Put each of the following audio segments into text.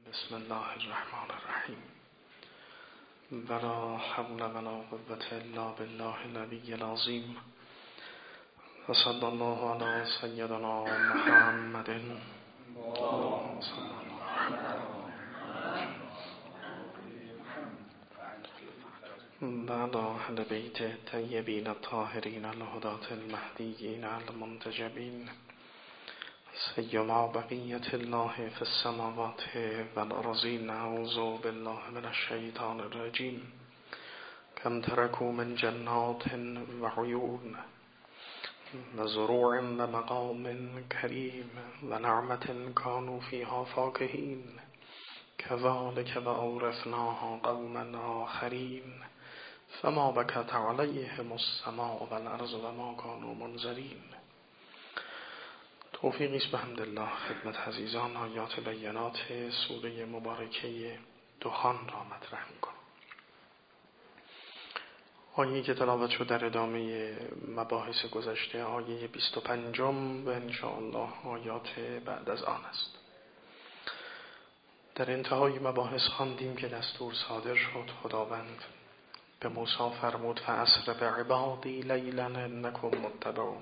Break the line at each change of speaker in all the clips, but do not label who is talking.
بسم الله الرحمن الرحیم. ولا حول ولا قوة الا بالله العلی العظیم. و صلی الله علی سیدنا محمد. بعد اهل بیت طیبین الطاهرین الهداة المهدیین المنتجبین، سیما بقیت الله فی السماوات والارضین. اعوذ بالله من الشیطان الرجیم. کم ترکوا من جنات و عیون و زروع و مقام کریم و نعمة کانوا فیها فاکهین، کذلک و اورثناها قوما آخرین، فما بکت علیهم السماء والارض و ما کانوا منظرین. توفیقی است به حمدالله خدمت عزیزان آیات بینات سوره مبارکه دخان را مطرح می‌کنم. آیه‌ای که تلاوت شد در ادامه مباحث گذشته، آیه 25 و انشاءالله آیات بعد از آن است. در انتهای مباحث خواندیم که دستور صادر شد، خداوند به موسی فرمود فاسر بعبادی لیلا انکم متبعون.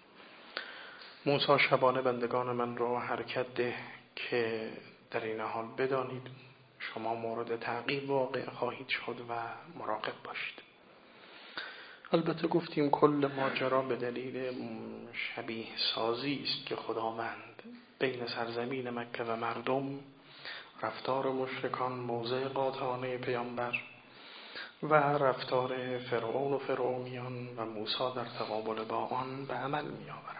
موسی شبانه بندگان من را حرکت ده که در این حال بدانید شما مورد تعقیب واقع خواهید شد و مراقب باشید. البته گفتیم کل ماجرا به دلیل شبیه سازی است که خداوند بین سرزمین مکه و مردم، رفتار مشرکان، موضع قاطعانه پیامبر و رفتار فرعون و فرعونیان و موسی در تقابل با آن به عمل می آورد.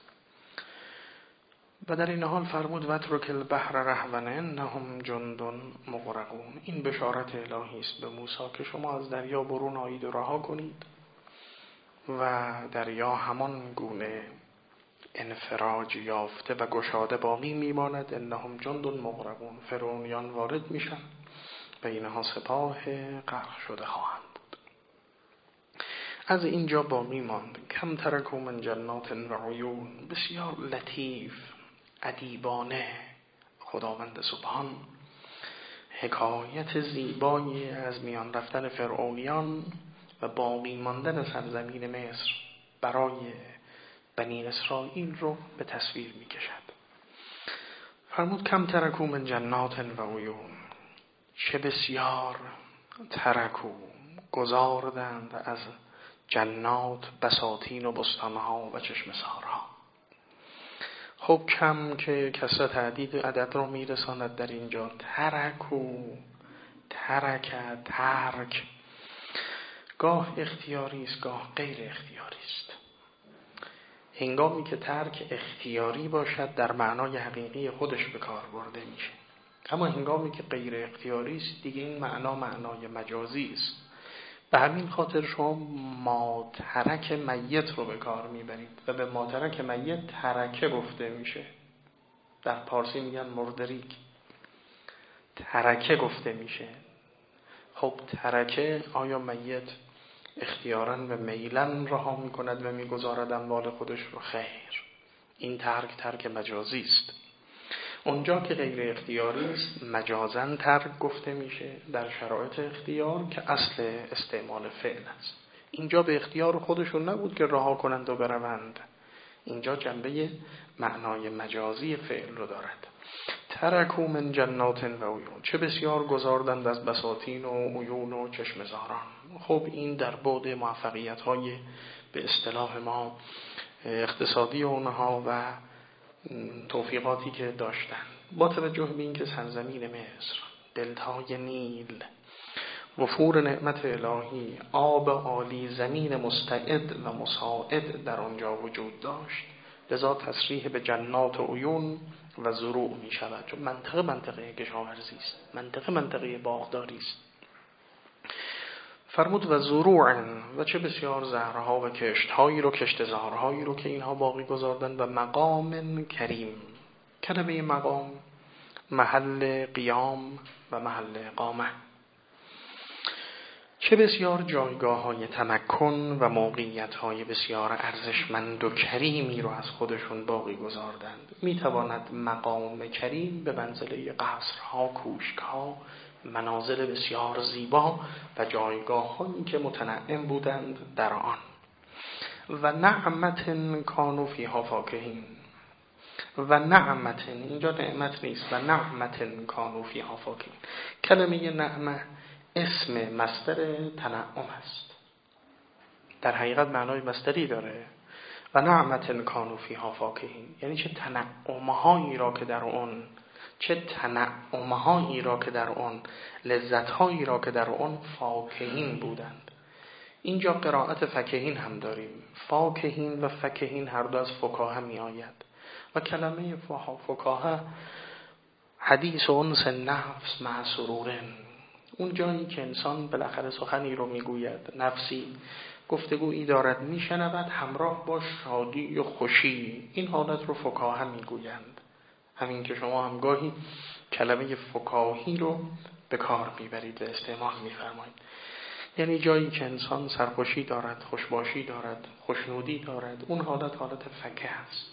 و در این حال فرمود واترک البحر رهوا انهم جند مغرقون. این بشارت الهی است به موسی که شما از دریا برون آیید و رها کنید و دریا همان گونه انفراج یافته و گشاده باقی میماند. انهم جند مغرقون، فرعونیان وارد میشن و اینها سپاه غرق شده خواهند بود. از اینجا باقی ماند کم ترکوا من جنات و عیون. بسیار لطیف ادیبانه خداوند سبحان حکایت زیبایی از میان رفتن فرعونیان و باقی ماندن سرزمین مصر برای بنی اسرائیل رو به تصویر می کشد. فرمود کم ترکوا من جنات و عیون. چه بسیار ترکو گذاردند از جنات، بساتین و بستانها و چشمه‌سارها. خب کم که کسرت تعدید عدد رو میرساند در اینجا. ترکو، ترک گاه اختیاری است گاه غیر اختیاری است. هنگامی که ترک اختیاری باشد در معنای حقیقی خودش به کار برده میشه، اما هنگامی که غیر اختیاری است دیگه این معنای مجازی است. به همین خاطر شما ماترک میت رو به کار میبرید و به ماترک میت ترکه گفته میشه. در پارسی میگن مردریک، ترکه گفته میشه. خب ترکه آیا میت اختیاراً و میلاً رها میکند و میگذارد اموال خودش رو؟ خیر، این ترک مجازی است. اونجا که غیر اختیاری است مجازاً ترک گفته میشه، در شرایط اختیار که اصل استعمال فعل است. اینجا به اختیار خودشون نبود که رها کنند و بروند، اینجا جنبه معنای مجازی فعل رو دارد. ترکوا من جنات و عیون. چه بسیار گذاردند از بساتین و عیون و چشمه‌زاران. خب این در بعد موفقیت‌های به اصطلاح ما اقتصادی اونها و توفیقاتی که داشتن، با توجه به اینکه سرزمین مصر، دلتای نیل، وفور نعمت الهی، آب عالی، زمین مستعد و مساعد در آنجا وجود داشت، لذا تصریح به جنات و عیون و زروع می شود. چون منطقه کشاورزی است، منطقه باغداری است. فرمود و زروع، و چه بسیار زهرها و کشتهایی رو، کشتزارهایی رو که اینها باقی گذاردن، و مقام کریم. کلمه مقام محل قیام و محل اقامه. چه بسیار جایگاه‌های تمکن و موقعیت‌های بسیار ارزشمند و کریمی رو از خودشون باقی گذاردند. می‌تواند مقام کریم به منزله قصرها، کوشک‌ها، منازل بسیار زیبا و جایگاه‌هایی که متنعم بودند در آن. و نعمت کانوا فیها فاکهین. و نعمت، اینجا نعمت نیست، و نعمت کانوا فیها فاکهین. کلمه نعمه اسم مصدر تنعم است، در حقیقت معنای مصدری داره. و نعمت کانوا فیها فاکهین یعنی چه تنعم‌هایی را که در آن لذت‌هایی را که در آن فاکهین بودند. اینجا قرائت فکهین هم داریم. فاکهین و فکهین هر دو از فکاهه می آید و کلمه فکاهه حدیث انس نفس مع سرورن، اون جایی که انسان بالاخره سخنی رو میگوید، نفسی گفتگویی دارد میشنود همراه با شادی و خوشی، این حالت رو فکاهه میگویند. همین که شما هم گاهی کلمه فکاهی رو به کار میبرید و استعمال میفرمایید، یعنی جایی که انسان سرخوشی دارد، خوشباشی دارد، خوشنودی دارد، اون حالت فکه است.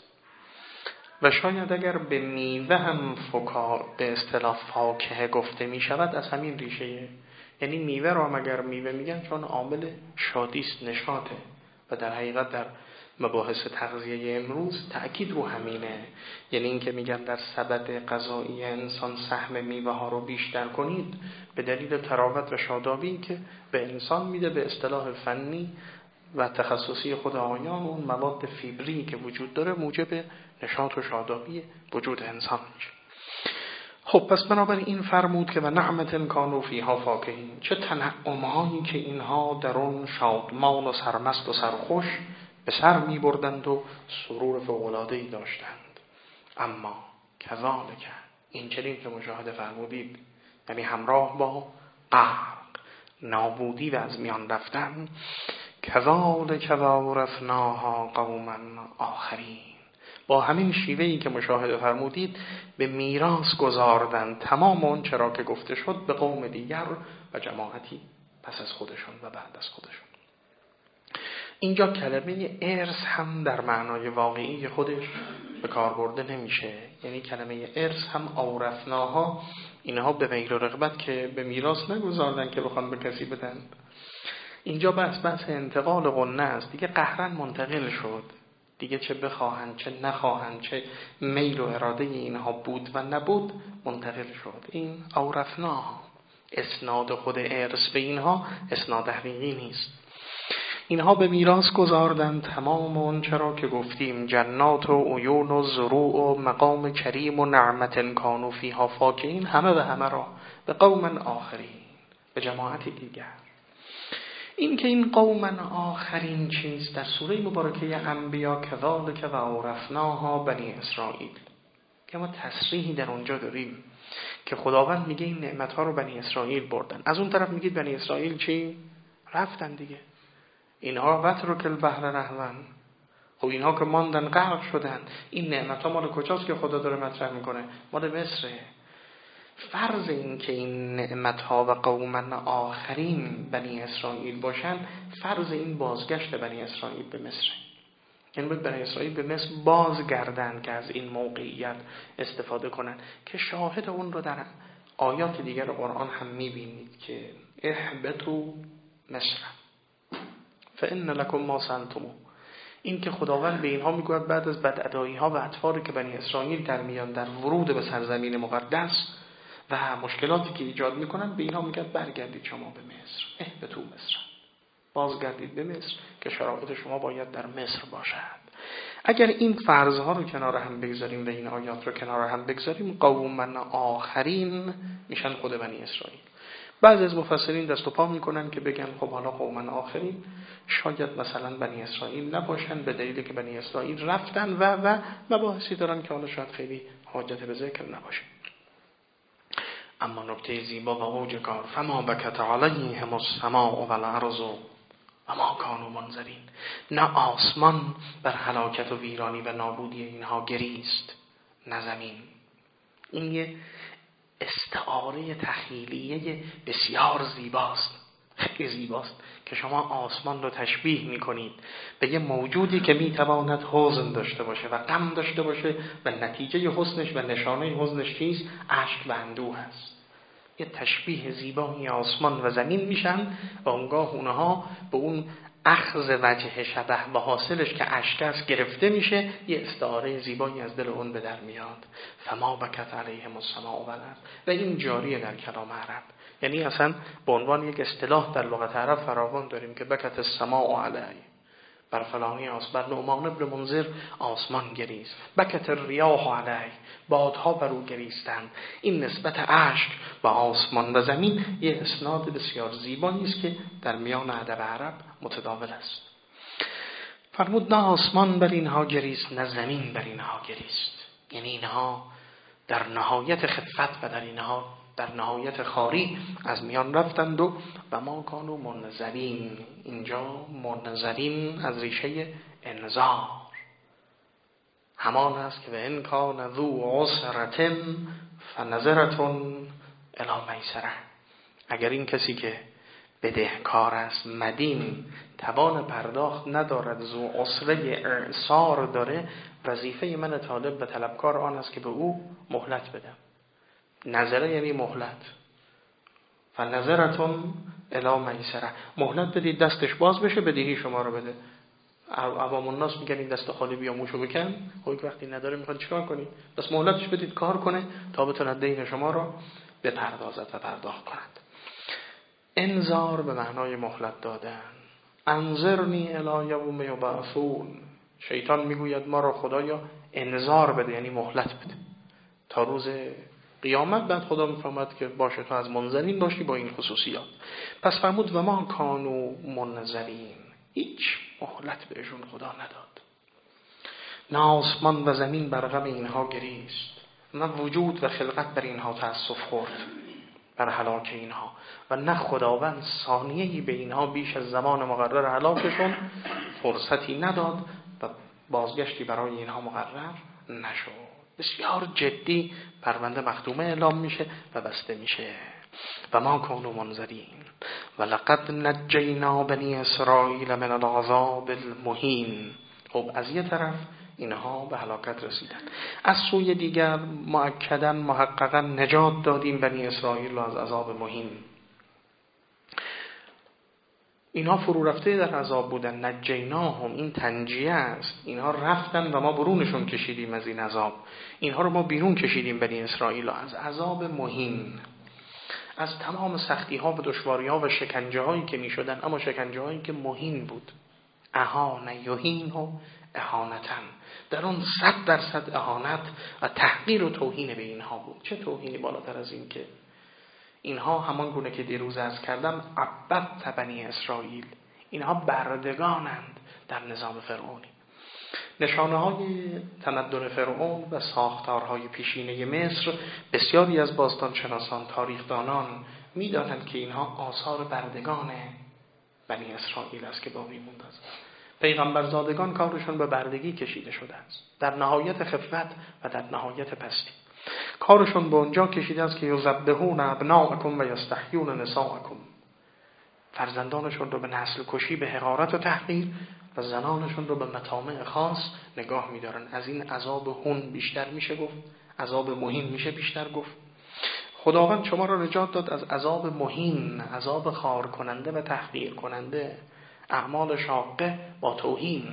و شاید اگر به میوه هم به اصطلاح فاکهه گفته می شود از همین ریشه، یعنی میوه را مگر میوه میگن چون عامل شادیست، نشاطه، و در حقیقت در مباحث تغذیه امروز تأکید رو همینه، یعنی این که میگن در سبد غذایی انسان سهم میوه ها رو بیشتر کنید به دلیل تراوت و شادابی که به انسان میده. به اصطلاح فنی و تخصصی خود آقایان اون مواد فیبری که وجود داره موجب نشاط و شادابی وجود انسان میشه. خب پس بنابراین این فرمود که و نعمت کانوا فیها فاکهین، چه تنعم‌هایی که اینها در اون شادمان و سرمست و سرخوش به سر می بردند و سرور فوق‌العاده‌ای داشتند. اما کذالک، این چنین که مشاهده فرمودید، یعنی همراه با غرق، نابودی و از میان رفتن، کذالک وورثناها قوما آخرین، با همین شیوهی که مشاهده فرمودید به میراث گذاردن تمام اون چرا که گفته شد به قوم دیگر و جماعتی پس از خودشون و بعد از خودشون. اینجا کلمه ارث هم در معنای واقعی خودش به کار برده نمیشه، یعنی کلمه ارث هم اورثناها، اینها به میل و رغبت که به میراث نگذاردن که بخوان به کسی بدن. اینجا بحث انتقال قنه است، دیگه قهرن منتقل شد، دیگه چه بخواهند چه نخواهند، چه میل و اراده اینها بود و نبود منتقل شد. این اورثناها، اسناد خود ارث به اینها اسناد حقیقی نیست. اینها به میراث گذاردن تمام اون چرا که گفتیم، جنات و عیون و زروع و مقام کریم و نعمت کانوا فیها فاکهین، همه و همه را به قوم آخرین، به جماعتی دیگر. این که این قوم آخرین چیز در سوره مبارکه انبیا کذالک و اورثناها بنی اسرائیل، که ما تصریحی در اونجا داریم که خداوند میگه این نعمتها رو بنی اسرائیل بردن، از اون طرف میگید بنی اسرائیل چی؟ رفتن دیگه. اینها وترک البحر رهون، خب اینها که ماندن غرق شدن، این نعمتها مال کجاست که خدا داره مطرح میکنه؟ مال مصره. فرض این که این نعمتها و قوم آخرین بنی اسرائیل باشن، فرض این بازگشت بنی اسرائیل به مصر، یعنی باید بنی اسرائیل به مصر بازگردن که از این موقعیت استفاده کنن، که شاهد اون رو در آیات دیگر قرآن هم میبینید که اهبطوا مصر فإن لكم ما سألتم. این که خداوند به اینها میگوید بعد از بدادایی ها و اطواری که بنی اسرائیل در میان در ورود به سرزمین مقدس و مشکلاتی که ایجاد میکنن، به اینها میگه برگردید شما به مصر، اهبطوا مصر، بازگردید به مصر که شرایط شما باید در مصر باشد. اگر این فرضها رو کنار هم بگذاریم و این آیات رو کنار هم بگذاریم، قوم آخرین میشن خود بنی اسرائیل. بعضی از مفسرین دست و پا میکنن که بگن خب حالا قوم آخرین شاید مثلا بنی اسرائیل نباشن به دلیلی که بنی اسرائیل رفتن و مباحثی دارن که حالا شاید خیلی حاجت به ذکر نباشه. اما نکته زیبا و اوج کار، فما بکت علیهم السماء و الارض و ما کانوا منذرین، نه آسمان بر هلاکت و ویرانی و نابودی اینها گریست، نه زمین. این یه استعاره تخیلیه بسیار زیباست، خیلی زیباست که شما آسمان رو تشبیه میکنید به یه موجودی که میتواند حزن داشته باشه و غم داشته باشه و نتیجه حزنش و نشانه حزنش چیست؟ اشک و اندوه هست. یه تشبیه زیبایی آسمان و زمین میشن و اونگاه اونها به اون اخذ وجه شبه و حاصلش که اشک است گرفته میشه، یه استعاره زیبایی از دل اون به در میاد. فما بکت علیهم السماء والارض. و این جاریه در کلام عرب، یعنی اصلا به عنوان یک اصطلاح در لغت عرب فراوان داریم که بکت السماء علیه، بر فلانی بر نعمان ابن منذر آسمان گریست. بکت الریاح علیه، بادها بر او گریستند. این نسبت اشک و آسمان و زمین یه اسناد بسیار زیبایی است که در میان ادب عرب متداول است. فرمود نه آسمان بر اینها گریست نه زمین بر اینها گریست، یعنی اینها در نهایت خفت و در اینها در نهایت خاری از میان رفتند و ما کانوا منذرین. اینجا منذرین از ریشه انذار همان است که به ان کان ذو عسرة فنظرة الی میسرة. اگر این کسی که بدهکار است، مدین، توان پرداخت ندارد، ذو عسره اعسار داره، وظیفه من طالب و طلبکار آن است که به او مهلت بدم. نظره یعنی مهلت. فنظرتون الی میسره، مهلت بدید دستش باز بشه بدهی شما رو بده. عوام الناس میگن این دست خالی بیاموشو بکن، خب وقتی نداره میخواد چیکار کنید؟ بس مهلتش بدید کار کنه تا بتونه دین شما رو بپردازد و پرداخت کند. انذار به معنای مهلت دادن. انظرنی الی یوم یبعثون. شیطان میگوید ما را خدایا انذار بده، یعنی مهلت بده تا روز قیامت. بعد خدا میفهمد که باشه تو از منذرین باشی با این خصوصیات. پس فرمود و ما کانوا منذرین، هیچ مهلت بهشون خدا نداد. نه آسمان و زمین بر غم اینها گریست، نه وجود و خلقت بر اینها تأسف خورد بر هلاک اینها، و نه خداوند ثانیه‌ای به اینها بیش از زمان مقرر هلاکشون فرصتی نداد و بازگشتی برای اینها مقرر نشد. بسیار جدی پرونده مختومه اعلام میشه و بسته میشه. و ما کانوا منذرین ولقد نجینا بنی اسرائیل من العذاب المهین. خب از یه طرف اینها به هلاکت رسیدن، از سوی دیگر مؤکداً محققاً نجات دادیم بنی اسرائیل از عذاب مهین. اینها فرو رفته در عذاب بودن. نجیناهم، این تنجیه است. اینها رفتن و ما برونشون کشیدیم از این عذاب. اینها رو ما بیرون کشیدیم بنی اسرائیل از عذاب مهین، از تمام سختی ها و دشواری ها و شکنجه هایی که می شدن، اما شکنجه هایی که مهین بود. اهان یهین و اهانتن، در اون 100% اهانت و تحقیر و توهین به اینها بود. چه توهینی بالاتر از این که اینها همان گونه که دیروز عرض کردم عبدت بنی اسرائیل، اینها بردگانند در نظام فرعونی. نشانه های تمدن فرعون و ساختارهای پیشینه مصر بسیاری از باستانشناسان، تاریخدانان می‌دانند که اینها آثار بردگان بنی اسرائیل است که باقی مونده است. پیغمبرزادگان کارشون به بردگی کشیده شده است، در نهایت خفت و در نهایت پستی. کارشون به اونجا کشیده است که یذبحون ابناءکم و یستحیون نساءکم، فرزندانشون رو به نسل کشی، به حقارت و تحقیر، و زنانشون رو به مطامع خاص نگاه می‌دارن. از این عذاب هون بیشتر میشه گفت، عذاب مهین میشه بیشتر گفت. خداوند شما را نجات داد از عذاب مهین، عذاب خار کننده و تحقیر کننده، اعمال شاقه با توهین.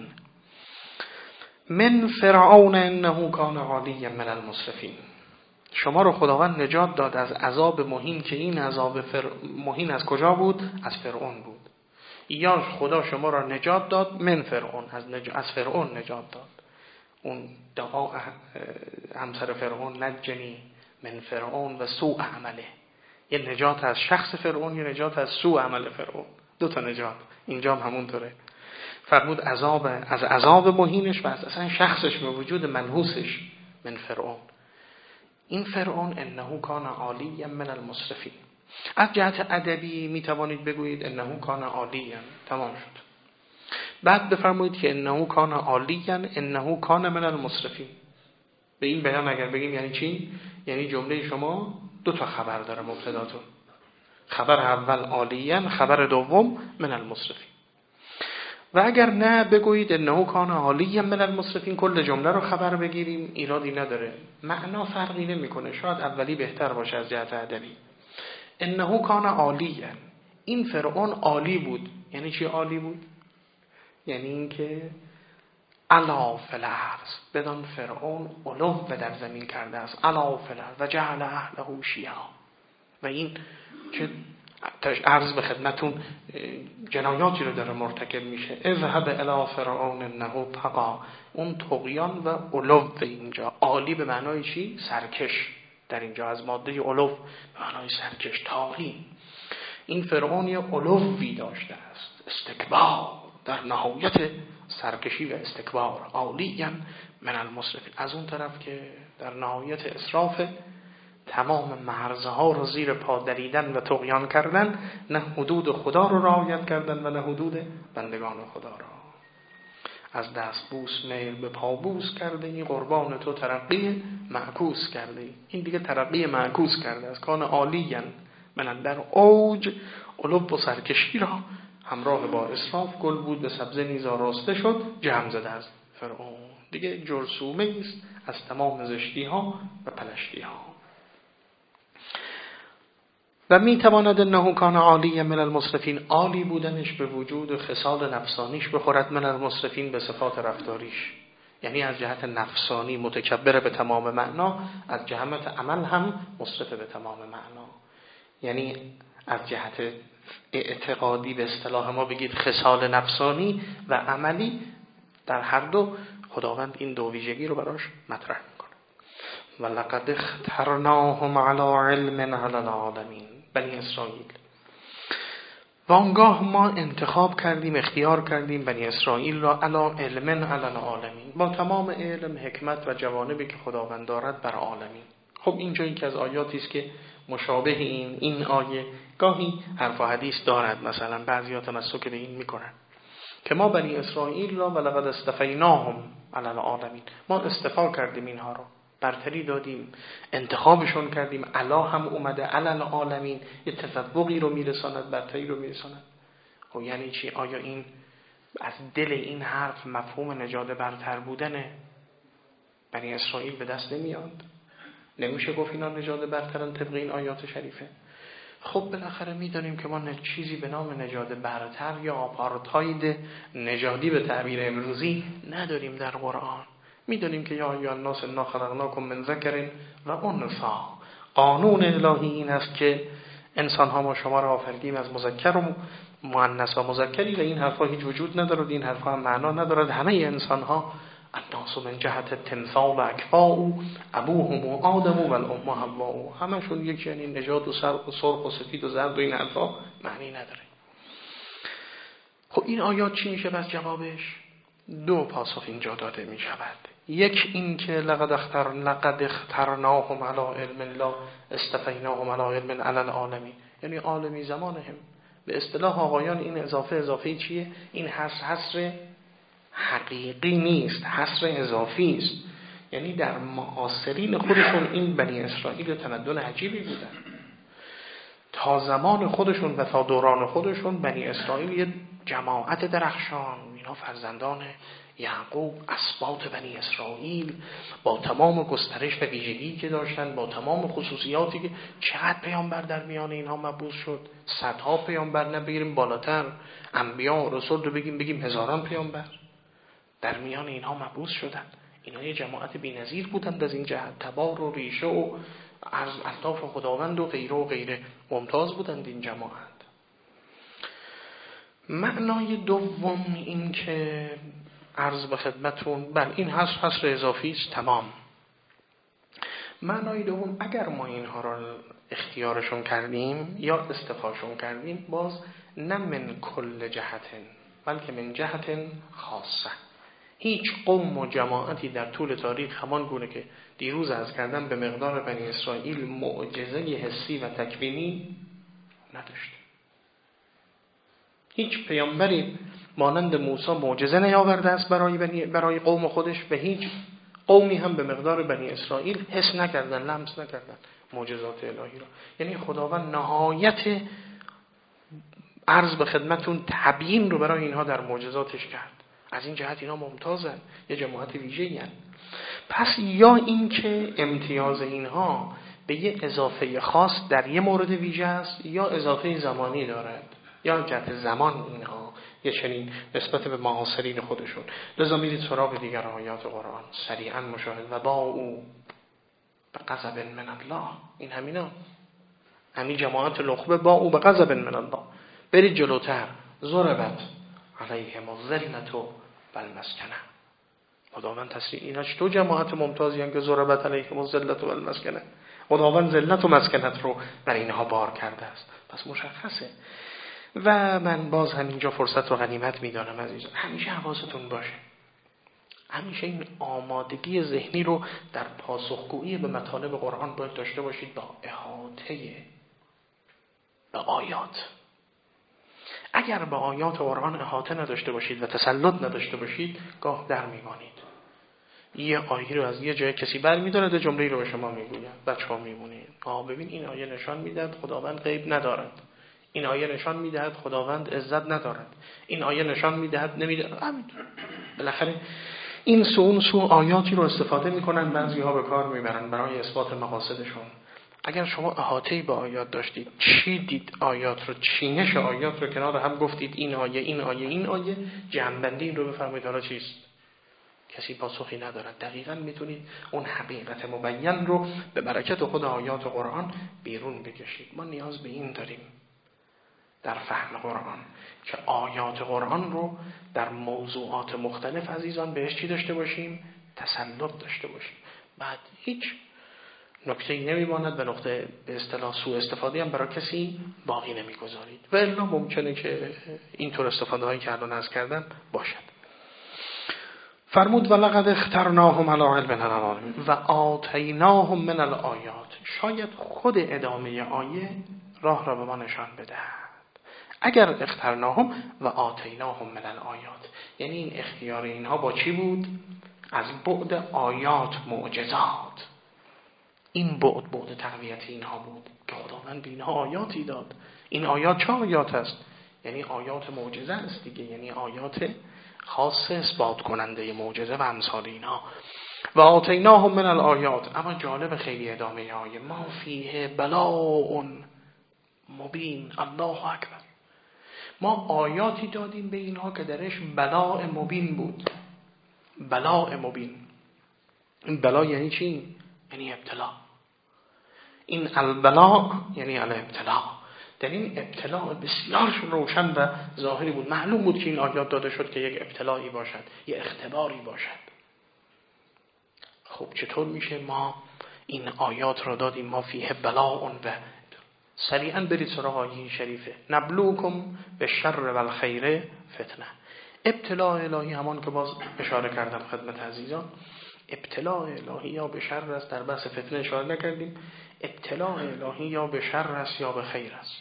من فرعون انه کان عالیا من المسرفین. شما رو خداوند نجات داد از عذاب مهین که این عذاب مهین از کجا بود؟ از فرعون بود. یا خدا شما را نجات داد من فرعون، از فرعون نجات داد. اون دعا همسر فرعون نجنی من فرعون و سوء عمله، یه نجات از شخص فرعون، یه نجات از سوء عمل فرعون، 2 تا نجات. اینجا هم همونطوره. فرمود از عذاب مهینش و از اصلا شخصش و وجود منحوسش من فرعون. این فرعون انه کان عالیا من المسرفین. از جهت ادبی می توانید بگویید انه کان عالیا، تمام شد. بعد بفرمایید که انه کان عالیا انه کان من المسرفین. به این بیان اگر بگیم یعنی چی؟ یعنی جمله شما 2 تا خبر داره مبتداتون. خبر اول عالیا، خبر دوم من المسرفین. و اگر نه بگویید انه کان عالیا من المسرفین، کل جمله رو خبر بگیریم ایرادی نداره، معنا فرقی نمیکنه، شاید اولی بهتر باشه از جهت ادبی. انه کان عالیا، این فرعون عالی بود. یعنی چی عالی بود؟ یعنی اینکه علا فی الارض، بدان فرعون علو در زمین کرده است، علا فی الارض و جعل اهله شیعا. و این که عرض به خدمتون جنایاتی رو داره مرتکب میشه. اذهب الی فرعون انه طغی، اون طغیان و علو اینجا. عالی به معنای چی؟ سرکش. در اینجا از ماده علو به معنای سرکش، طاغی. این فرعون یه علوی داشته است، استکبار، در نهایت سرکشی و استکبار. عالیا من المسرفین، از اون طرف که در نهایت اسراف، تمام مرزها رو زیر پا دریدن و طغیان کردن، نه حدود خدا رو رعایت کردن و نه حدود بندگان خدا را. از دست بوس میل به پا بوس کرده، این قربان تو ترقی معکوس کرده. این دیگه ترقی معکوس کرده از کان عالیا من، در اوج علو و سرکشی را همراه با اسراف، گل بود به سبزه نیز آراسته شد، جمع زده از فرعون. دیگه جرثومه است از تمام زشتی ها و پلشتی ها. و می تواند انه کان عالیا من المسرفین، عالی بودنش به وجود خصال نفسانیش بخورد، من المسرفین به صفات رفتاریش. یعنی از جهت نفسانی متکبر به تمام معنا، از جهت عمل هم مسرف به تمام معنا. یعنی از جهت اعتقادی به اصطلاح ما بگید خصال نفسانی و عملی، در هر دو خداوند این دو ویژگی رو براش مطرح میکنه. ولقد اخترناهم علی علم علی العالمین، بنی اسرائیل. وانگاه ما انتخاب کردیم، اختیار کردیم بنی اسرائیل را علی علم علی العالمین، با تمام علم، حکمت و جوانبی که خداوند دارد بر عالمین. خب اینجا یکی از آیاتی است که مشابه این آیه گاهی حرف و حدیث دارد. مثلا بعضی‌ها تمسک به این میکنن که ما بنی اسرائیل را ولقد اصطفیناهم علی العالمین، ما اصطفا کردیم اینها را، برتری دادیم، انتخابشون کردیم. علا هم اومده علی العالمین، یه تفوقی رو میرساند، برتری رو میرساند. خب یعنی چی؟ آیا این از دل این حرف مفهوم نجات برتر بودن بنی اسرائیل به دست نمیاد؟ نمیشه گفت اینا نژاد برترن طبق این آیات شریفه؟ خب بالاخره میدونیم که ما چیزی به نام نژاد برتر یا آپارتاید نژادی به تعبیر امروزی نداریم در قرآن. میدونیم که یا ایها الناس انا خلقناکم من ذکر و انثی، قانون الهی این است که انسان ها ما شما را آفریدیم از مذکر و مؤنث و مذکری، و این حرفا هیچ وجود ندارد، این حرفا هم معنا ندارد. همه انسان ها الناس من جهت تمثال و اکفاء ابوهم آدم و الام حواء، همشون یکی، یعنی نژاد و سرخ و سفید و زرد و این حرفا معنی نداره. خب این آیات چی میشه بس جوابش؟ دو پاسخ اینجا داده می شود. یک این که لقد اخترناهم علی علم الله استفیناهم علی علم علی العالمین، یعنی عالمی زمانهم. به اصطلاح آقایان این اضافه چیه؟ این حصر حقیقی نیست، حصر اضافی است. یعنی در معاصرین خودشون این بنی اسرائیل تمدن عجیبی بودن. تا زمان خودشون و تا دوران خودشون بنی اسرائیل یه جماعت درخشان، اینا فرزندان یعقوب، اسباط بنی اسرائیل، با تمام گسترش و ویژگی که داشتن، با تمام خصوصیاتی که چقدر پیامبر در میان اینها مبعوث شد، صدها پیامبر، نبگیریم بالاتر، انبیا و رسول رو بگیم هزاران پیامبر در میان اینها مبعوث شدن. اینا یه جماعت بی‌نظیر بودند از این جهت، تبار و ریشه و از اطراف خداوند و غیره ممتاز بودند این جماعت. معنای دوم این که عرض به خدمتون، بل این حصر اضافی است، تمام. معنای دوم، اگر ما اینها را اختیارشون کردیم یا استفاشون کردیم، باز نه من کل جهتن بلکه من جهتن خاصه. هیچ قوم و جماعتی در طول تاریخ همان گونه که دیروز عرض کردم به مقدار بنی اسرائیل معجزه حسی و تکوینی نداشت. هیچ پیامبری مانند موسی معجزه نیاورده است برای قوم خودش، و هیچ قومی هم به مقدار بنی اسرائیل حس نکردن، لمس نکردن. معجزات الهی را. یعنی خداوند نهایت عرض به خدمتون تبیین رو برای اینها در معجزاتش کرد. از این جهت اینا ممتازن، یه جماعت ویژه‌ای هستند. پس یا این که امتیاز اینها به یه اضافه خاص در یه مورد ویژه است، یا اضافه زمانی دارد، یا جهت زمان اینها یه چنین نسبت به معاصرین خودشون. لذا میرید سراغ دیگر آیات قرآن سریعا مشاهد و با او به غضب من الله. این همینا، همین جماعت نخبه با او به غضب من الله. برید جلوتر، ضربت علیهم الذلة والمسکنه. خداوند تصریح اینا چطور جماعت ممتازی هستند که ضربت علیهم الذلة والمسکنه. خداوند ذلت و مسکنت رو بر اینها بار کرده است. پس مشخصه. و من باز همینجا فرصت رو غنیمت میدانم عزیزان، همیشه حواستون باشه، همیشه این آمادگی ذهنی رو در پاسخگویی به مطالب قرآن باید داشته باشید با احاطه به آیات. اگر به آیات قرآن احاطه نداشته باشید و تسلط نداشته باشید، گاه در میمانید. یه آیه رو از یه جای کسی برمی‌دارد و جمله‌ای رو به شما میگوید، بچه‌ها میمونید. ببین این آیه نشان میدهد خداوند غیب ندارد، این آیه نشان میدهد خداوند عزت ندارد، این آیه نشان میدهد نمیدهد. بالاخره این سو آیاتی رو استفاده میکنن، بعضی‌ها به کار میبرن برای اثبات مقاصدشون. اگر شما احاطه‌ای با آیات داشتید، چیدید آیات رو، چینش آیات رو کنار هم گفتید این آیه این آیه این آیه، جمع‌بندی این رو بفرمایید حالا چیست؟ کسی پاسخی ندارد. دقیقاً میتونید اون حقیقت مبین رو به برکت خود آیات قرآن بیرون بکشید. ما نیاز به این داریم در فهم قرآن که آیات قرآن رو در موضوعات مختلف عزیزان بهش چی داشته باشیم؟ تسلط داشته باشیم. بعد هیچ نکته‌ای نمیماند و نقطه به اصطلاح سوء استفاده هم برای کسی باقی نمیگذارید. و الا ممکنه که اینطور استفاده هایی که الان عرض کردم باشد. فرمود ولقد اخترناهم علی علم العالمین و آتیناهم من الآیات. شاید خود ادامه آیه راه را به ما نشان بدهد. اگر اخترناهم و آتیناهم من الآیات، یعنی این اختیار اینها با چی بود؟ از بعد آیات، معجزات. این بعد تقویت اینها بود که خداوند به اینها آیاتی داد. این آیات چه آیات است؟ یعنی آیات معجزه است دیگه، یعنی آیات خاص اثبات کننده معجزه و امثال اینها. و آتیناهم من الآیات. اما جالب خیلی ادامه آیه ما فیه بلاء مبین. الله اکبر. ما آیاتی دادیم به اینها که درش بلاء مبین بود. بلاء مبین. این بلا یعنی چی؟ یعنی ابتلا. این البلاء یعنی الابتلا. در این ابتلاء بسیار روشن و ظاهری بود. معلوم بود که این آیات داده شد که یک ابتلایی باشد، یک اختباری باشد. خب چطور میشه ما این آیات را دادیم ما فیه بلاء و سریعا برید سراغ آیه شریفه نبلوکم به شر و الخیر فتنه. ابتلاء الهی همان که باز اشاره کردم خدمت عزیزان، ابتلاء الهی یا به شر است، در بحث فتنه اشاره نکردیم. ابتلاء الهی یا به شر است یا به خیر است.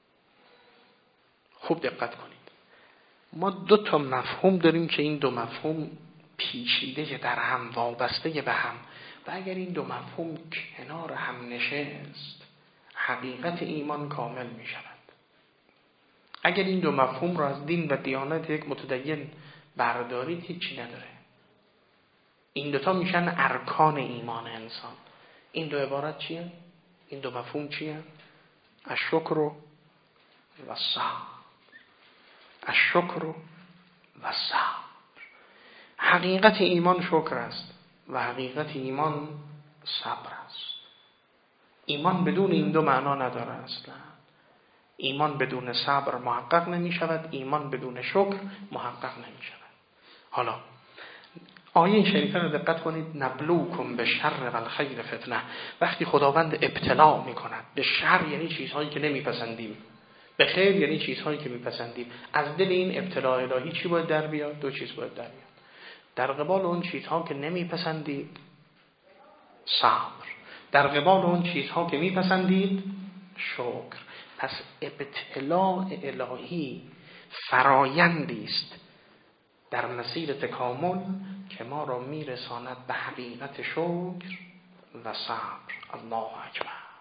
خوب دقت کنید. ما دو تا مفهوم داریم که این دو مفهوم پیچیده در هم، وابسته به هم، و اگر این دو مفهوم کنار هم نشست حقیقت ایمان کامل می شود. اگر این دو مفهوم را از دین و دیانت یک متدین بردارید هیچی نداره. این دوتا میشن ارکان ایمان انسان. این دو عبارت چیه؟ این دو مفهوم چیه؟ الشکر و الصبر. الشکر و الصبر. حقیقت ایمان شکر است و حقیقت ایمان صبر است. ایمان بدون این دو معنا نداره اصلا. ایمان بدون صبر محقق نمی شود، ایمان بدون شکر محقق نمی شود. حالا آیه شریفه رو دقت کنید. نبلوکم به شر و الخیر فتنه. وقتی خداوند ابتلا می کند، به شر یعنی چیزهایی که نمی پسندیم، به خیر یعنی چیزهایی که می پسندیم. از دل این ابتلا الهی چی باید در بیاد؟ دو چیز باید در بیاد. در قبال اون چیزها که نمی پسندید صبر، در قبال اون چیزها که می پسندید شکر. پس ابتلاء الهی فرایندی است در مسیر تکامل که ما را میرساند به حقیقت شکر و صبر. الله اکبر.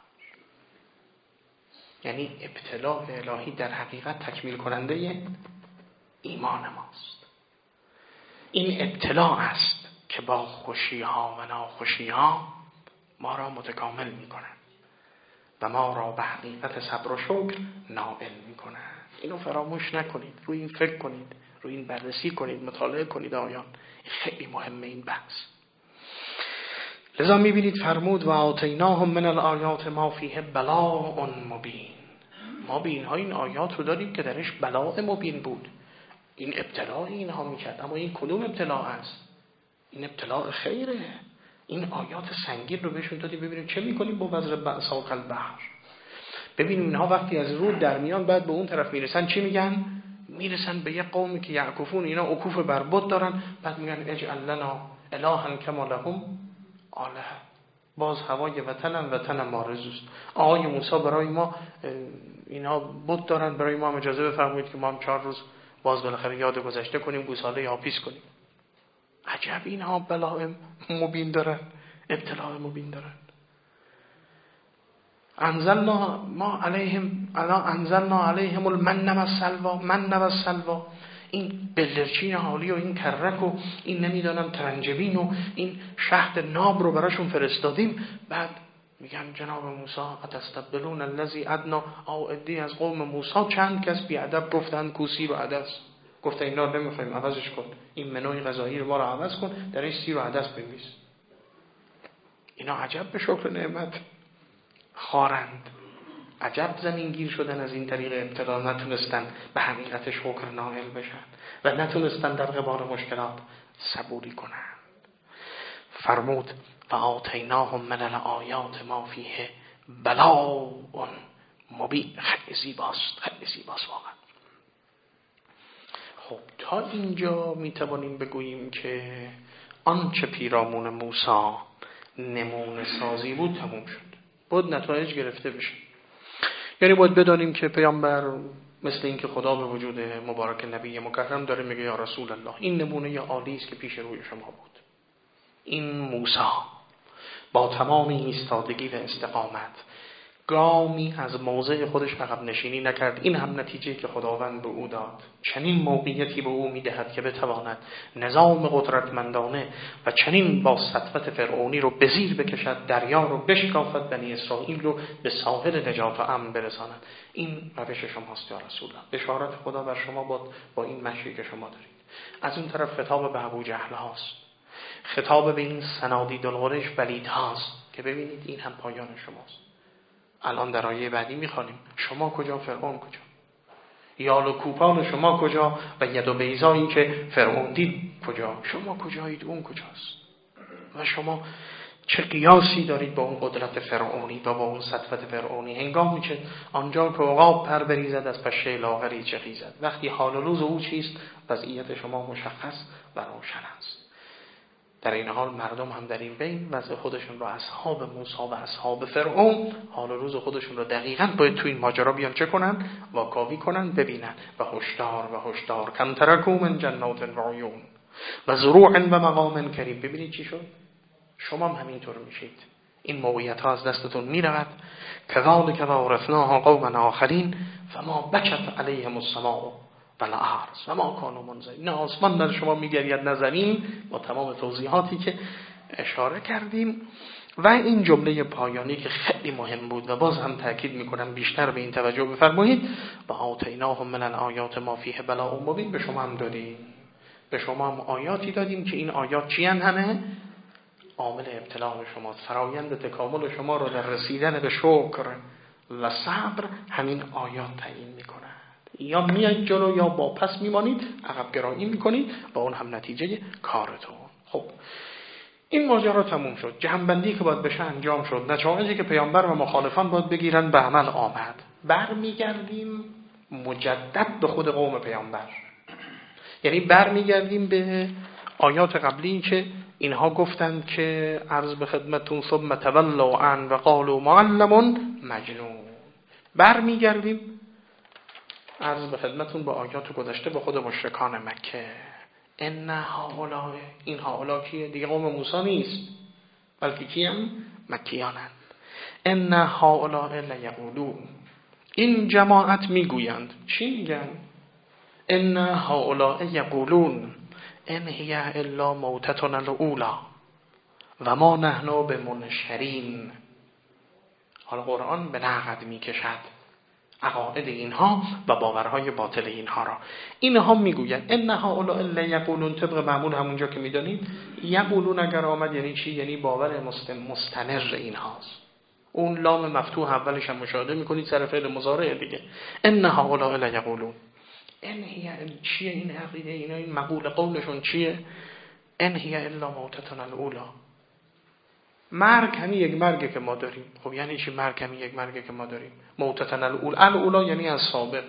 یعنی ابتلاء الهی در حقیقت تکمیل کننده ایمان ماست. این ابتلاء است که با خوشی ها و ناخوشی ها ما را متکامل می کنند و ما را به حقیقت صبر و شکر نائل می کنند. اینو فراموش نکنید، روی این فکر کنید، روی این بررسی کنید، مطالعه کنید آیان. خیلی مهمه این بحث. لذا میبینید فرمود و آتیناهم من الآیات ما فیه بلاء مبین. ما به اینها این آیات رو داریم که درش بلاء مبین بود. این ابتلاء اینها میکرد. اما این کدوم ابتلاء است؟ این ابتلاء خیره. این آیات سنگین رو بهشون دادیم ببینیم چه میکنیم با وزر بأسا البحر. ببینیم اینها وقتی از رود در میان بعد به اون طرف میرسن چی میگن؟ میرسن به یه قومی که یعکفون، اینا عکوف بر بت دارن، بعد میگن اجعل لنا الها کما لهم آله. باز هوای وطن مارزوست. آقای موسی برای ما اینا بت دارن، برای ما اجازه بفرمایید که ما هم 4 روز باز بالاخره یاد گذشته کنیم، گوساله یا پیس کنیم. عجب اینها بلاء مبین دارن، ابتلاء مبین دارن. انزلنا علیهم المن و السلوى. این بلدرچین حالی و این کرک و این نمیدانم ترنجبین و این شهد ناب رو براشون فرستادیم. بعد میگن جناب موسی اتستبدلون الذی ادنا او ادی. از قوم موسی چند کس بیادب گفتن کوسی و عدس، گفته اینا رو نمیخوایم، عوضش کن، این منوی غذایی رو ما رو عوض کن، درش سی و عدس بنویس. اینا عجب به شکر نعمت خارند، عجب زمینگیر شدن از این طریق ابتلا، نتونستن به حقیقت شکر نائل بشن و نتونستن در قبال مشکلات صبوری کنن. فرمود و آتیناهم من الآیات ما فیه بلاء مبین. خیلی زیباست، خیلی زیباست واقعا. خب تا اینجا میتوانیم بگوییم که آنچه پیرامون موسی نمونه سازی بود تموم شد، باید نتایج گرفته بشه. یعنی باید بدانیم که پیامبر مثل این که خدا به وجود مبارک نبی مکرم داره میگه یا رسول الله این نمونه عالی است که پیش روی شما بود. این موسی با تمام ایستادگی و استقامت گامی از موضع خودش عقب نشینی نکرد. این هم نتیجه که خداوند به او داد. چنین موقعیتی به او میدهد که بتواند نظام قدرتمندانه و چنین با سطوت فرعونی رو به زیر بکشد، دریا رو بشکافد، بنی اسرائیل رو به ساحل نجات و امن برساند. این روش شماست یا رسول الله. بشارت خدا بر شما با این مشی که شما دارید. از اون طرف خطاب به ابوجهل هاست، خطاب به این صنادید القریش ولید هاست که ببینید این هم پایان شماست. الان در آیه بعدی میخوانیم شما کجا، فرعون کجا، یال و کوپال شما کجا و ید و بیضایی که فرعون دید کجا، شما کجایید، اون کجاست. و شما چه قیاسی دارید با اون قدرت فرعونی و با اون سطوت فرعونی. هنگامی که آنجا که عقاب پر بریزد از پشه لاغری چه خیزد. وقتی حال و روز او چیست وضعیت شما مشخص و روشن است. در این حال مردم هم در این بین وضع خودشون رو اصحاب موسی و اصحاب فرعون حال و روز خودشون رو دقیقاً باید تو این ماجرا بیان چه کنن، واکاوی کنن، ببینن. و هشدار کم ترکوا من جنات و عیون و زروع و مقام کریم. ببینید چی شد، شما هم همینطور میشید. این موقعیت ها از دستتون میرود. کذالک وارثناها قوما آخرین فما بکت علیهم السماء والارض و ما کانوا منظرین. نه آسمان در شما میگرید نه زمین، با تمام توضیحاتی که اشاره کردیم. و این جمله پایانی که خیلی مهم بود و باز هم تاکید میکنم بیشتر به این توجه بفرمایید. و آتیناهم من الآیات ما فیه بلاء مبین. به شما هم دادیم، به شما هم آیاتی دادیم که این آیات چی همه عامل ابتلا شماست. فرایند تکامل شما رو در رسیدن به شکر و صبر همین آیات تعیین میکنه. یا میایید جلو یا با پس میمانید، عقب گرایی میکنید و اون هم نتیجه کارتون. خب این ماجرا تموم شد. جمع‌بندی که باید بشه انجام شد. نتایجی که پیامبر و مخالفان باید بگیرن به عمل آمد. برمیگردیم مجدد به خود قوم پیامبر. یعنی برمیگردیم به آیات قبلی که اینها گفتند که عرض به خدمتون ثم تولوا عن و قالوا معلم مجنون. برمیگردیم عرض به خدمتون با آیات گذشته به خود مشرکان مکه. ان هؤلاء، این هؤلاء کیه؟ دیگه قوم موسی نیست بلکه کیم؟ مکیانند. ان هؤلاء لیقولون، این جماعت میگویند. چی میگن؟ ان هؤلاء یقولون ان هی الا موتتنا الاولی و ما نحن بمنشرین. حالا قرآن به نقد میکشد عقاید اینها و باورهای باطل اینها را. اینها میگویند ان هؤلاء لا یقولون، طبق معمول همونجا که میدانید یقولون اگر آمد یعنی چی؟ یعنی باور مستمر اینهاست. اون لام مفتوح اولش هم مشاهده میکنید سر فعل مضارع دیگه. ان هؤلاء لا یقولون، ان هی چیه این عقیده اینا؟ این مقول قولشون چیه؟ ان هی الا موتتنا الاولی، مرگ همین یک مرگه که ما داریم. خب یعنی چی مرگ همین یک مرگه که ما داریم؟ موتتنا الاولی یعنی از سابق،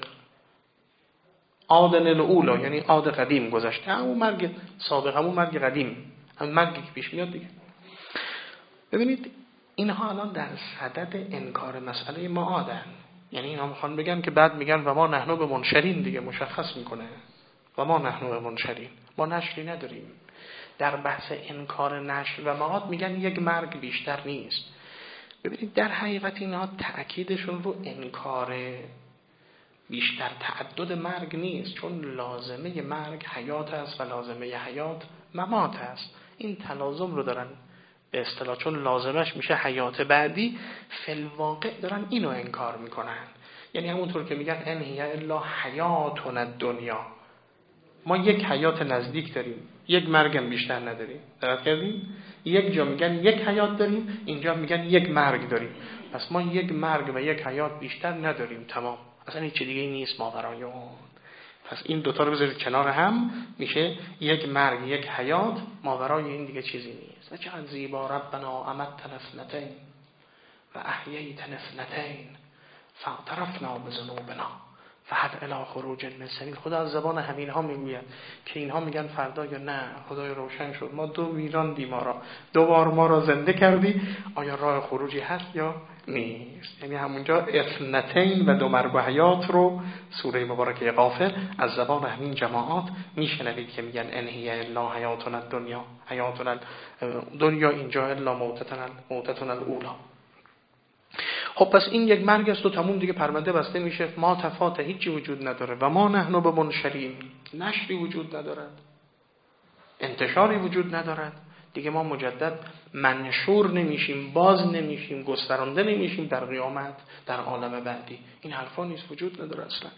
عادن الاولی یعنی عاد قدیم گذشته، همون مرگ سابق، همون مرگ قدیم، همون مرگی که پیش میاد دیگه. ببینید اینها الان در صدد انکار مسئله معادن، یعنی اینها میخوان بگن که بعد میگن و ما نحن بمنشرین دیگه، مشخص میکنه و ما نحن بمنشرین، ما نشری نداریم. در بحث انکار نشر و معاد میگن یک مرگ بیشتر نیست. ببینید در حقیقت اینها تأکیدشون رو انکار بیشتر تعدد مرگ نیست، چون لازمه مرگ حیات است و لازمه حیات ممات است. این تلازم رو دارن به اصطلاح، چون لازمش میشه حیات بعدی، فی الواقع دارن اینو انکار میکنن. یعنی همونطور که میگن ان هی الا حیاتنا الدنیا، ما یک حیات نزدیک داریم، یک مرگم بیشتر نداریم. درست کردیم؟ یک جا میگن یک حیات داریم، اینجا میگن یک مرگ داریم. پس ما یک مرگ و یک حیات بیشتر نداریم، تمام. اصلا هیچ دیگه نیست ماورای اون. پس این دوتا رو بذارید کنار هم، میشه یک مرگ یک حیات، ماورای این دیگه چیزی نیست. و چقدر زیبا ربنا امتنا اثنتین و احییتنا اثنتین فاعترفنا بذنوبنا فهل الی خروج من سبیل. خدا از زبان همین ها میگوید که اینها میگن فردا یا نه خدای روشن شد، ما دو ویراندی ما را، دو بار ما را زنده کردی، آیا راه خروجی هست یا نیست؟ یعنی همونجا اثنتین و دو مرگ و حیات رو سوره مبارکه غافر از زبان همین جماعات میشنوید که میگن ان هی الا حیاتنا الدنیا، حیاتنا الدنیا اینجا الا موتتنا الاولی. خب پس این یک مرگ است و تموم دیگه، پرونده بسته میشه، ما تفاوت هیچی وجود نداره و ما نحن بمنشرین، نشری وجود ندارد، انتشاری وجود ندارد دیگه، ما مجدد منشور نمیشیم، باز نمیشیم، گسترانده نمیشیم در قیامت، در عالم بعدی. این حرفا نیست، وجود نداره اصلا.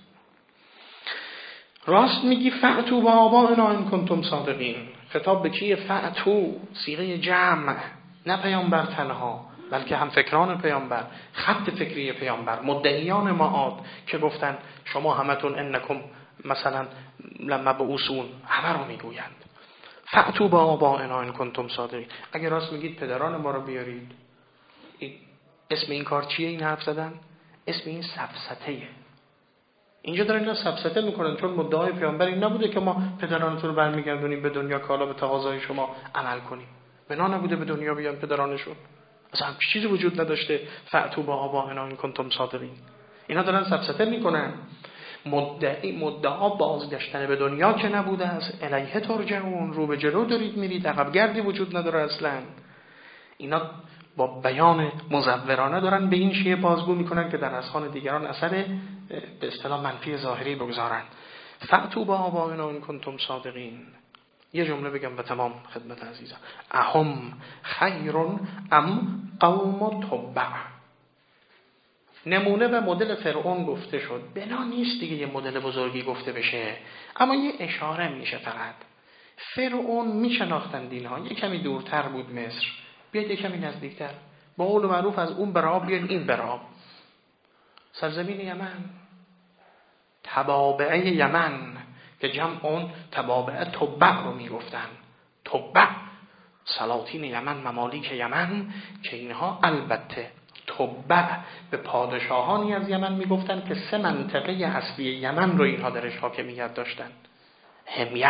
راست میگی فأتوا بآبائنا ان کنتم صادقین. خطاب به کیه؟ فأتوا، صیغه جمع، نه پیامبر تنها، بلکه هم فکران پیامبر، خط فکری پیامبر، مدعیان معاد که گفتن شما همتون انکم مثلا لمبعوثون، همه رو میگویند. فأتوا بآبائنا ان کنتم صادقین. اگر راست میگید پدران ما رو بیارید. اسم این کار چیه؟ این حرف زدن اسم این سفسطه‌ایه. اینجا دارن اینا سفسطه میکنن، چون مدعای پیامبر این نبوده که ما پدرانتون رو برمیگردونیم به دنیا که حالا به تقاضای شما عمل کنیم. بنا نبوده به دنیا بیان پدرانشون، اصلا همچین چیزی وجود نداشته. فأتوا بآبائنا ان کنتم صادقین. اینا دارن سفسطه میکنن. مدعا بازگشتن به دنیا که نبوده است، الیه ترجعون، رو به جلو دارید میرید، عقب گردی وجود نداره اصلا. اینا با بیان مزورانه دارن به این شیء بازگو میکنن که در اذهان دیگران اثر به اصطلاح منفی ظاهری بگذارن. فأتوا بآبائنا ان کنتم صادقین. یه جمله بگم و تمام خدمت عزیزان. اهم خیر ام قوم تبع. نمونه و مدل فرعون گفته شد، بنا نیست دیگه یه مدل بزرگی گفته بشه، اما یه اشاره میشه فقط. فرعون میشناختن دینها، یه کمی دورتر بود مصر، بیاید یه کمی نزدیکتر، با قول معروف از اون براب بیاید این براب. سرزمین یمن، تبابعه یمن که جمع اون تبابعه تبع رو میگفتن. تبع سلاطین یمن، ممالیک یمن، که اینها البته تبع به پادشاهانی از یمن میگفتن که 3 منطقه اصلی یمن رو اینها درش حاکمیت داشتن: همیر،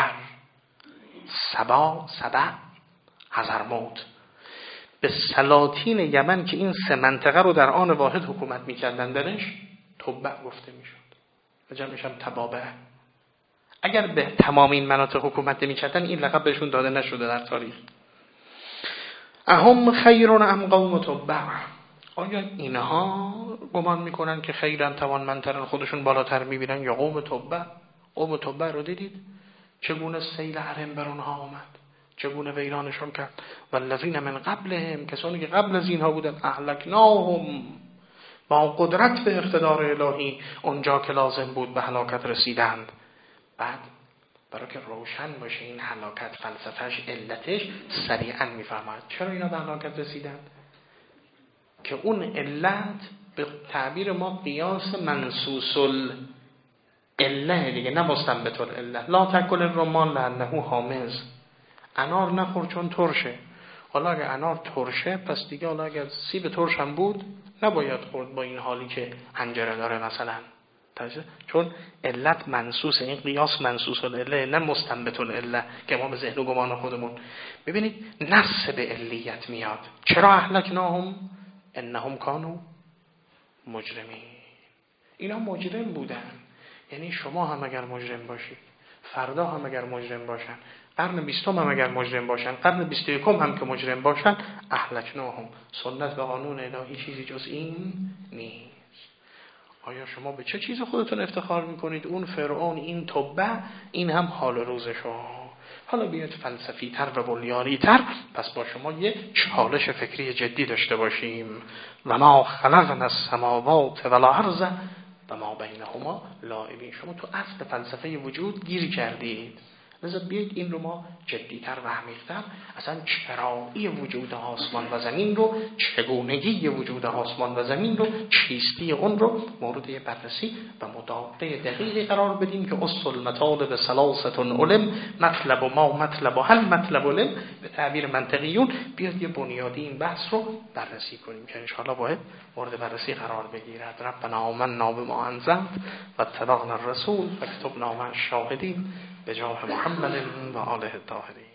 سبا، حضرموت. به سلاطین یمن که این 3 منطقه رو در آن واحد حکومت میکردن درش تبع گفته میشد و جمعش هم تبابع. اگر به تمام این مناطق حکومت نمیکردن این لقب بهشون داده نشده در تاریخ. اهم خیر ام قوم تبع. آیا اینها گمان میکنن که خیرن توانمندترن، خودشون بالاتر میبینن، یا قوم تبع رو دیدید چگونه سیل عرم بر اونها آمد، چگونه ویرانشون کرد. والذین من قبلهم، کسانی که قبل از اینها بودن، اهلکناهم، با قدرت به اقتدار الهی اونجا که لازم بود به هلاکت رسیدند. بعد برای که روشن باشه این هلاکت فلسفهش، علتش، سریعا میفهمد چرا اینا به هلاکت رسیدند. که اون علت به تعبیر ما قیاس منصوص العله دیگه، نه مستنبط العله. لا تاکل الرمان لانه حامض، انار نخور چون ترشه. حالا اگه انار ترشه، پس دیگه حالا اگه سیب ترش هم بود نباید خورد با این حالی که حنجره داره مثلا، چون علت منصوص، این قیاس منصوص العله نه مستنبط العله که ما به ذهن و گمان خودمون. ببینید نص به علیت میاد. چرا اهلکناهم؟ انهم کانوا مجرمین. اینا مجرم بودن. یعنی شما هم اگر مجرم باشید، فردا هم اگر مجرم باشن، قرن 20 هم اگر مجرم باشن، قرن 21 هم که مجرم باشن، اهلکناهم، سنت و قانون الهی چیزی جز این نیست. آیا شما به چه چیز خودتون افتخار میکنید؟ اون فرعون، این تبع، این هم حال روزشو. حالا بیاید فلسفی تر و بنیانی تر، پس با شما یه چالش فکری جدی داشته باشیم. و ما خلقنا السماوات والارض و ما بینهما لاعبین. شما تو اصل فلسفه وجود گیر کردید، لذا بیایید این رو ما جدیتر و عمیق‌تر، اصلا چرایی وجود آسمان و زمین رو، چگونگی وجود آسمان و زمین رو، چیستی اون رو مورد بررسی و مداده دقیقی قرار بدیم که اصل المطالب ثلاثه علم، مطلب ما مطلب هل مطلب علم، به تعبیر منطقیون. بیاد یه بنیادی این بحث رو بررسی کنیم که انشاءالله باید مورد بررسی قرار بگیرد. ربنا آمنا بما انزلت و اتبعنا الرسول فاکتبنا مع الشاهدین بجاه محمد و آله الطاهرین.